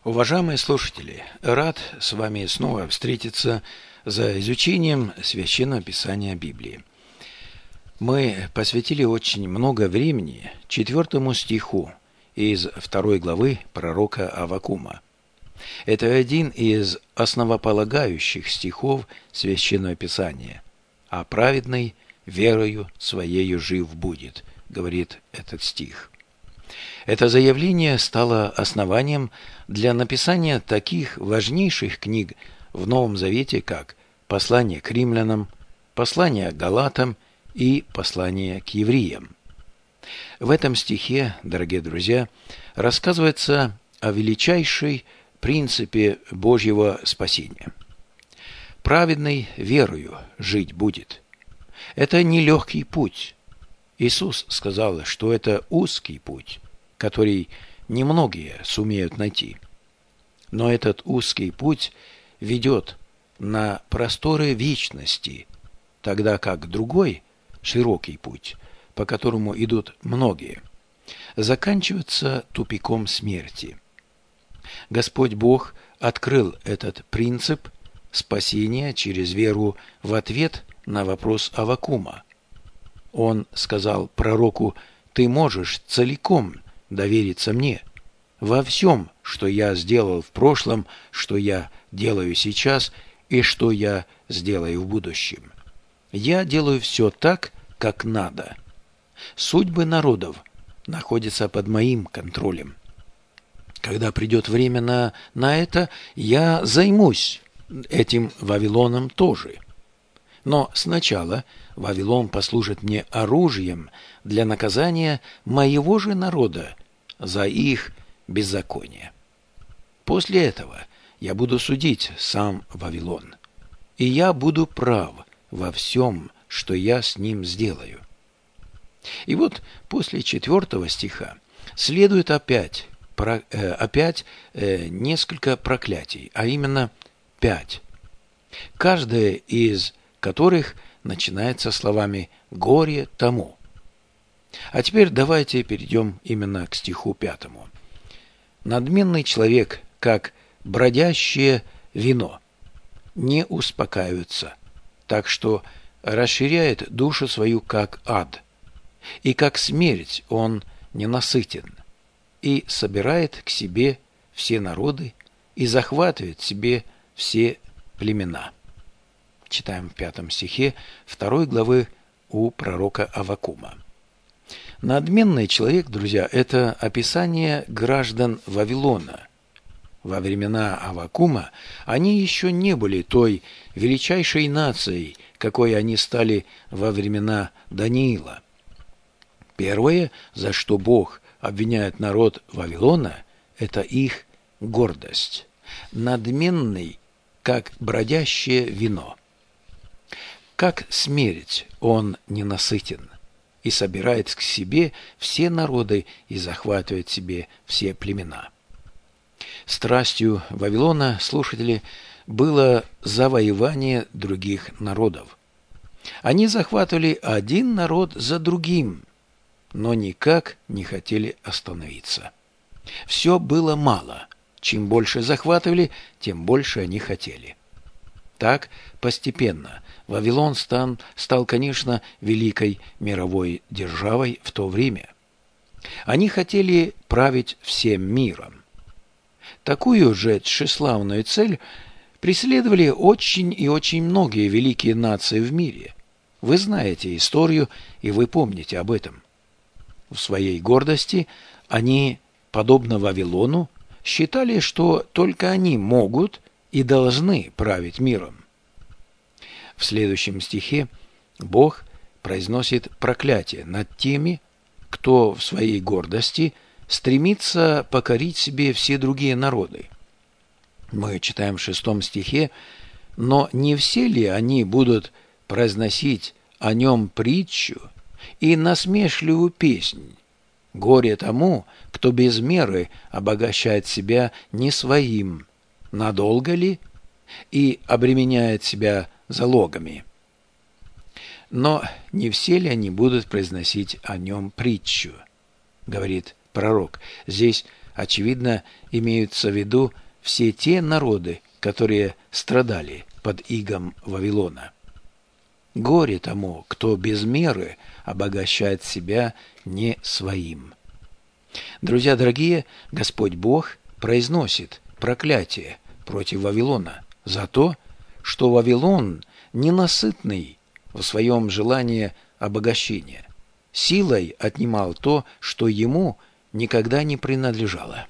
Уважаемые слушатели, рад с вами снова встретиться за изучением Священного Писания Библии. Мы посвятили очень много времени 4 стиху из 2 главы пророка Аввакума. Это один из основополагающих стихов Священного Писания. «А праведный верою своею жив будет», говорит этот стих. Это заявление стало основанием для написания таких важнейших книг в Новом Завете, как «Послание к римлянам», «Послание к галатам» и «Послание к евреям». В этом стихе, дорогие друзья, рассказывается о величайшей принципе Божьего спасения. «Праведный верою жить будет». Это нелегкий путь. Иисус сказал, что это узкий путь, который немногие сумеют найти. Но этот узкий путь ведет на просторы вечности, тогда как другой, широкий путь, по которому идут многие, заканчивается тупиком смерти. Господь Бог открыл этот принцип спасения через веру в ответ на вопрос Аввакума. Он сказал пророку: «Ты можешь целиком довериться мне во всем, что я сделал в прошлом, что я делаю сейчас и что я сделаю в будущем. Я делаю все так, как надо. Судьбы народов находятся под моим контролем. Когда придет время на это, я займусь этим Вавилоном тоже. Но сначала Вавилон послужит мне оружием для наказания моего же народа за их беззаконие. После этого я буду судить сам Вавилон, и я буду прав во всем, что я с ним сделаю». И вот после 4 стиха следует опять несколько проклятий, а именно 5, каждое из которых начинается словами «горе тому». А теперь давайте перейдем именно к стиху 5. «Надменный человек, как бродящее вино, не успокаивается, так что расширяет душу свою, как ад, и как смерть он ненасытен, и собирает к себе все народы, и захватывает себе все племена». Читаем в 5 стихе 2 главы у пророка Аввакума. Надменный человек, друзья, это описание граждан Вавилона. Во времена Аввакума они еще не были той величайшей нацией, какой они стали во времена Даниила. Первое, за что Бог обвиняет народ Вавилона, это их гордость. Надменный, как бродящее вино. Как смерть он ненасытен, и собирает к себе все народы и захватывает себе все племена. Страстью Вавилона, слушатели, было завоевание других народов. Они захватывали один народ за другим, но никак не хотели остановиться. Все было мало. Чем больше захватывали, тем больше они хотели. Так, постепенно, Вавилон стал, конечно, великой мировой державой в то время. Они хотели править всем миром. Такую же тщеславную цель преследовали очень и очень многие великие нации в мире. Вы знаете историю, и вы помните об этом. В своей гордости они, подобно Вавилону, считали, что только они могут и должны править миром. В следующем стихе Бог произносит проклятие над теми, кто в своей гордости стремится покорить себе все другие народы. Мы читаем в 6 стихе: «Но не все ли они будут произносить о нем притчу и насмешливую песнь? Горе тому, кто без меры обогащает себя не своим, надолго ли, и обременяет себя залогами». Но не все ли они будут произносить о нем притчу, говорит пророк. Здесь очевидно, имеются в виду все те народы, которые страдали под игом Вавилона. Горе тому, кто без меры обогащает себя не своим. Друзья дорогие, Господь Бог произносит проклятие против Вавилона за то, что Вавилон ненасытный в своем желании обогащения, силой отнимал то, что ему никогда не принадлежало.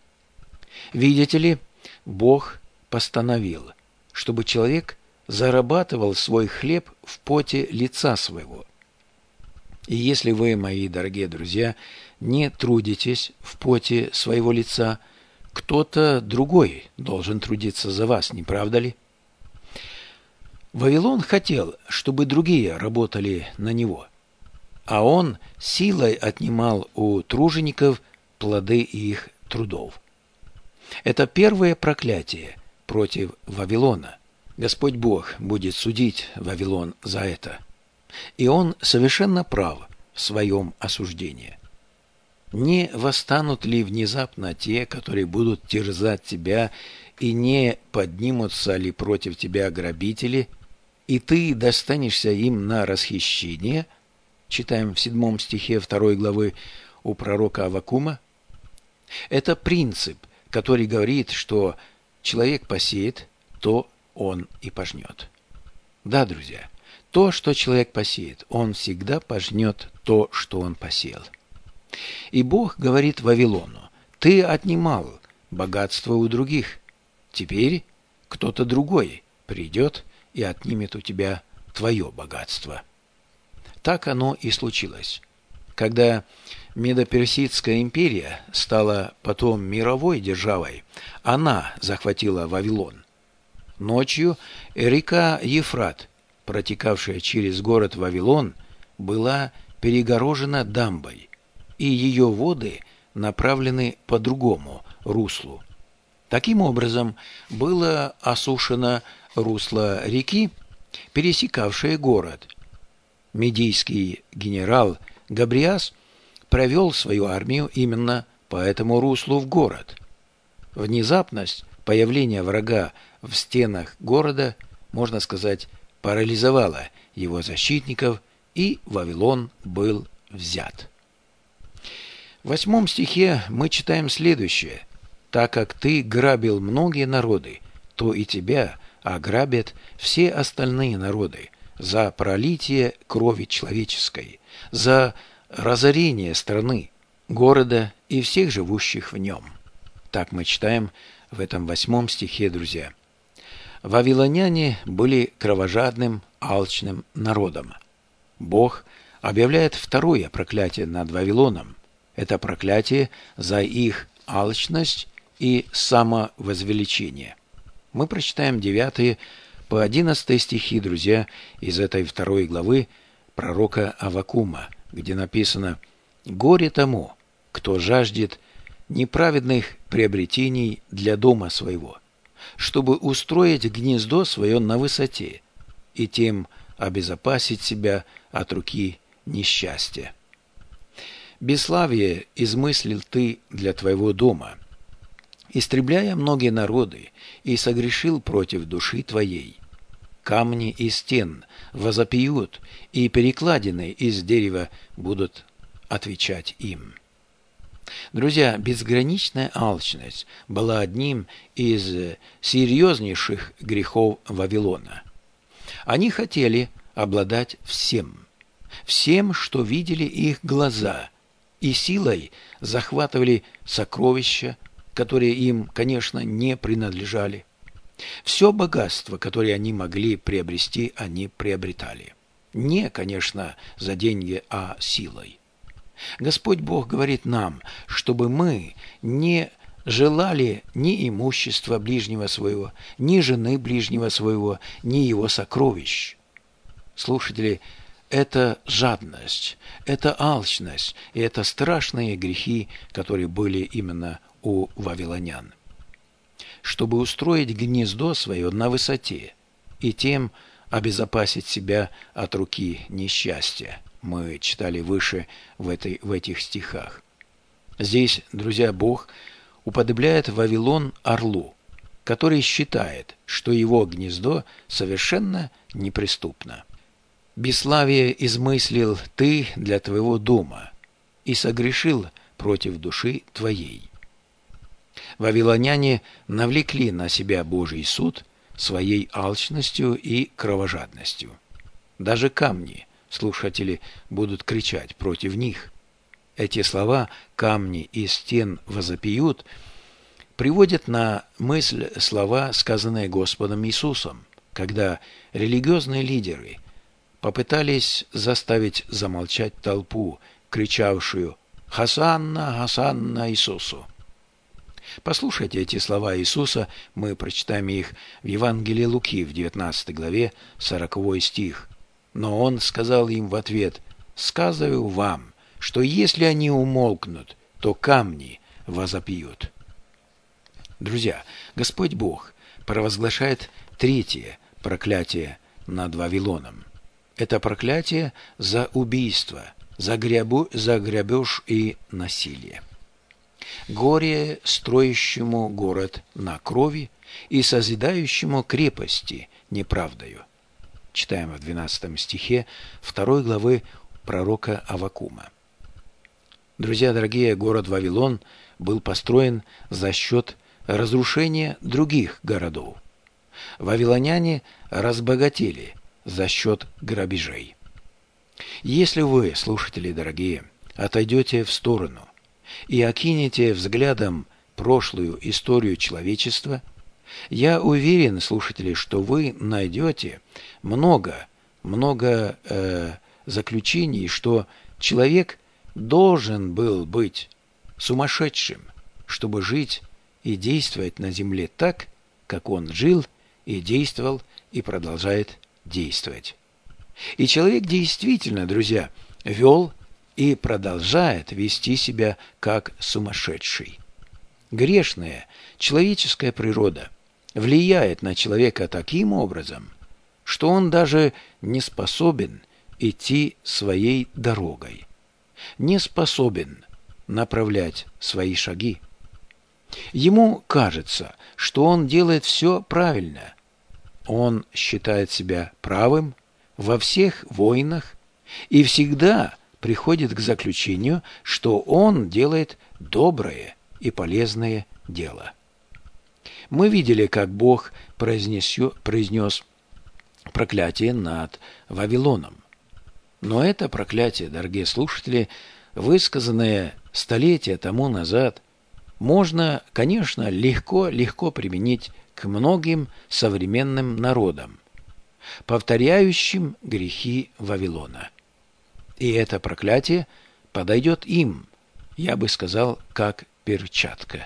Видите ли, Бог постановил, чтобы человек зарабатывал свой хлеб в поте лица своего. И если вы, мои дорогие друзья, не трудитесь в поте своего лица, кто-то другой должен трудиться за вас, не правда ли? Вавилон хотел, чтобы другие работали на него, а он силой отнимал у тружеников плоды их трудов. Это первое проклятие против Вавилона. Господь Бог будет судить Вавилон за это. И он совершенно прав в своем осуждении. Не восстанут ли внезапно те, которые будут терзать тебя, и не поднимутся ли против тебя грабители, и ты достанешься им на расхищение? Читаем в 7 стихе 2 главы у пророка Аввакума. Это принцип, который говорит, что человек посеет, то он и пожнет. Да, друзья, то, что человек посеет, он всегда пожнет то, что он посеял. И Бог говорит Вавилону: ты отнимал богатство у других, теперь кто-то другой придет и отнимет у тебя твое богатство. Так оно и случилось. Когда Медо-Персидская империя стала потом мировой державой, она захватила Вавилон. Ночью река Ефрат, протекавшая через город Вавилон, была перегорожена дамбой, и ее воды направлены по другому руслу. Таким образом, было осушено русло реки, пересекавшее город. Медийский генерал Габриас провел свою армию именно по этому руслу в город. Внезапность появления врага в стенах города, можно сказать, парализовала его защитников, и Вавилон был взят. В 8 стихе мы читаем следующее: «Так как ты грабил многие народы, то и тебя ограбят все остальные народы за пролитие крови человеческой, за разорение страны, города и всех живущих в нем». Так мы читаем в этом 8 стихе, друзья. Вавилоняне были кровожадным, алчным народом. Бог объявляет второе проклятие над Вавилоном. Это проклятие за их алчность и самовозвеличение. Мы прочитаем 9 по 11 стихи, друзья, из этой 2 главы пророка Аввакума, где написано: «Горе тому, кто жаждет неправедных приобретений для дома своего, чтобы устроить гнездо свое на высоте и тем обезопасить себя от руки несчастья. Бесславие измыслил ты для твоего дома, истребляя многие народы, и согрешил против души твоей. Камни из стен возопьют, и перекладины из дерева будут отвечать им». Друзья, безграничная алчность была одним из серьезнейших грехов Вавилона. Они хотели обладать всем, что видели их глаза, и силой захватывали сокровища, которые им, конечно, не принадлежали. Все богатство, которое они могли приобрести, они приобретали. Не, конечно, за деньги, а силой. Господь Бог говорит нам, чтобы мы не желали ни имущества ближнего своего, ни жены ближнего своего, ни его сокровищ. Слушатели, это жадность, это алчность, и это страшные грехи, которые были именно у вавилонян. Чтобы устроить гнездо свое на высоте и тем обезопасить себя от руки несчастья. Мы читали выше в этих стихах. Здесь, друзья, Бог уподобляет Вавилон орлу, который считает, что его гнездо совершенно неприступно. «Бесславие измыслил ты для твоего дома и согрешил против души твоей». Вавилоняне навлекли на себя Божий суд своей алчностью и кровожадностью. Даже камни, слушатели, будут кричать против них. Эти слова «камни и стен возопьют» приводят на мысль слова, сказанные Господом Иисусом, когда религиозные лидеры попытались заставить замолчать толпу, кричавшую «Хосанна, Хосанна Иисусу». Послушайте эти слова Иисуса, мы прочитаем их в Евангелии Луки в 19 главе, 40 стих. «Но Он сказал им в ответ: сказываю вам, что если они умолкнут, то камни возопьют». Друзья, Господь Бог провозглашает третье проклятие над Вавилоном. Это проклятие за убийство, за грабеж и насилие. «Горе строящему город на крови и созидающему крепости неправдою». Читаем в 12 стихе 2 главы пророка Аввакума. Друзья дорогие, город Вавилон был построен за счет разрушения других городов. Вавилоняне разбогатели за счет грабежей. Если вы, слушатели дорогие, отойдете в сторону и окинете взглядом прошлую историю человечества, я уверен, слушатели, что вы найдете много заключений, что человек должен был быть сумасшедшим, чтобы жить и действовать на земле так, как он жил и действовал и продолжает действовать. И человек действительно, друзья, вел и продолжает вести себя как сумасшедший. Грешная человеческая природа влияет на человека таким образом, что он даже не способен идти своей дорогой, не способен направлять свои шаги. Ему кажется, что он делает все правильно. Он считает себя правым во всех войнах и всегда приходит к заключению, что он делает доброе и полезное дело. Мы видели, как Бог произнес проклятие над Вавилоном. Но это проклятие, дорогие слушатели, высказанное столетия тому назад, можно, конечно, легко применить к многим современным народам, повторяющим грехи Вавилона. И это проклятие подойдет им, я бы сказал, как перчатка.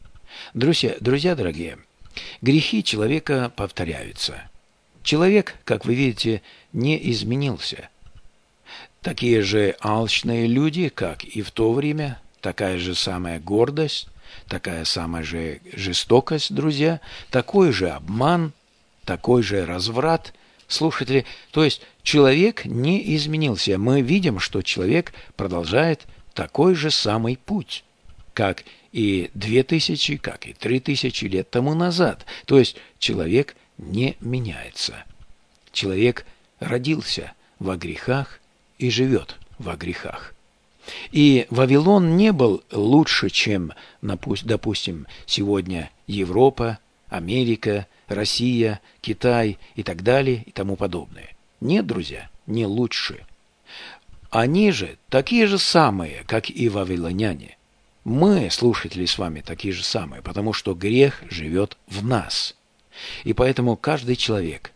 Друзья дорогие, грехи человека повторяются. Человек, как вы видите, не изменился. Такие же алчные люди, как и в то время, такая же самая гордость, такая самая же жестокость, друзья, такой же обман, такой же разврат. Слушатели, то есть человек не изменился. Мы видим, что человек продолжает такой же самый путь, как и 2000, как и 3000 лет тому назад. То есть человек не меняется. Человек родился во грехах и живет во грехах. И Вавилон не был лучше, чем, допустим, сегодня Европа, Америка, Россия, Китай и так далее и тому подобное. Нет, друзья, не лучше. Они же такие же самые, как и вавилоняне. Мы, слушатели, с вами такие же самые, потому что грех живет в нас. И поэтому каждый человек,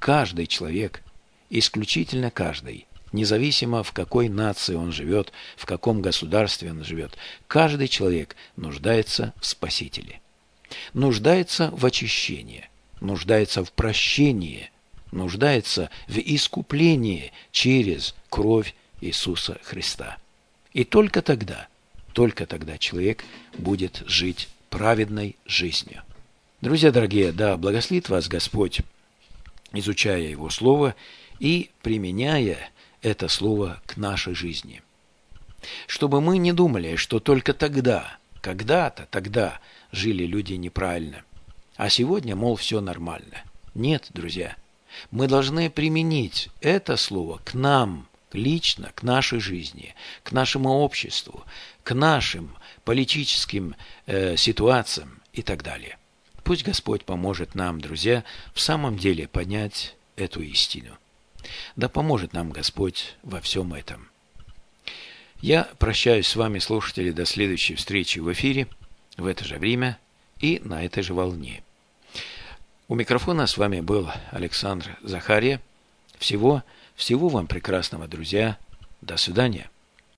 исключительно каждый, независимо в какой нации он живет, в каком государстве он живет, каждый человек нуждается в Спасителе, нуждается в очищении, нуждается в прощении, нуждается в искуплении через кровь Иисуса Христа. И только тогда человек будет жить праведной жизнью. Друзья дорогие, да благословит вас Господь, изучая Его Слово и применяя это Слово к нашей жизни. Чтобы мы не думали, что только тогда, когда-то тогда жили люди неправильно, а сегодня, мол, все нормально. Нет, друзья, мы должны применить это слово к нам, лично, к нашей жизни, к нашему обществу, к нашим политическим ситуациям и так далее. Пусть Господь поможет нам, друзья, в самом деле понять эту истину. Да поможет нам Господь во всем этом. Я прощаюсь с вами, слушатели, до следующей встречи в эфире, в это же время и на этой же волне. У микрофона с вами был Александр Захария. Всего вам прекрасного, друзья. До свидания.